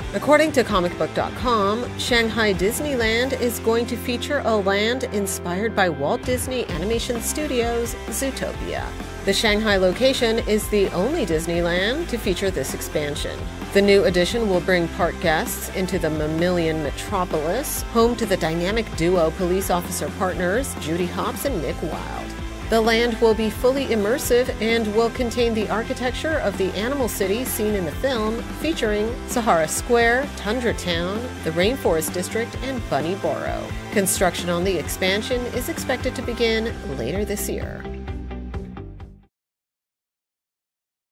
According to comicbook.com, Shanghai Disneyland is going to feature a land inspired by Walt Disney Animation Studios' Zootopia. The Shanghai location is the only Disneyland to feature this expansion. The new addition will bring park guests into the mammalian metropolis, home to the dynamic duo police officer partners Judy Hopps and Nick Wilde. The land will be fully immersive and will contain the architecture of the animal city seen in the film, featuring Sahara Square, Tundra Town, the Rainforest District, and Bunny Borough. Construction on the expansion is expected to begin later this year.